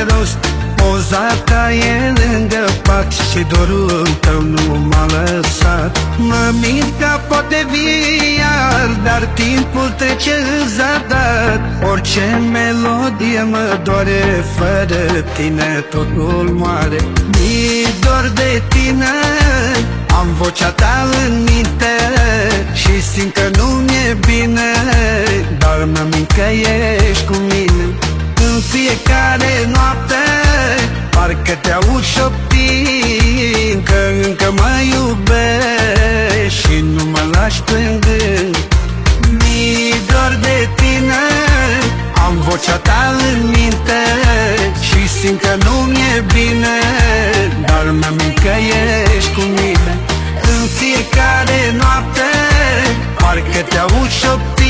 rost. Poza ta e lângă pat și dorul tău nu m-a lăsat. Mă mint că poate vii iar, dar timpul trece în zadar. Orice melodie mă doare, fără tine totul moare. Mi-e dor de tine, am vocea ta în minte și simt că nu mi-e bine, dar mă mint că ești cu mine. În fiecare noapte parcă te aud șoptind că încă mă iubești și nu mă lași plângând. Mi-e dor de tine, am vocea ta în minte și simt că nu mi-e bine, dar mă mint că ești cu mine. În fiecare noapte parcă te aud șoptind